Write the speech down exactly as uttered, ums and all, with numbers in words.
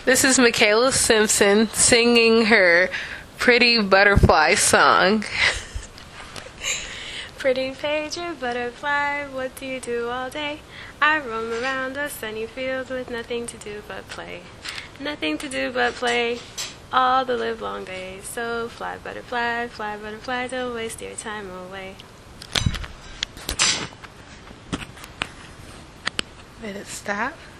This is Michaela Simpson singing her Pretty Butterfly song. Pretty pager, butterfly, what do you do all day? I roam around a sunny field with nothing to do but play. Nothing to do but play all the live long day. So fly, butterfly, fly, butterfly, don't waste your time away. Did it stop?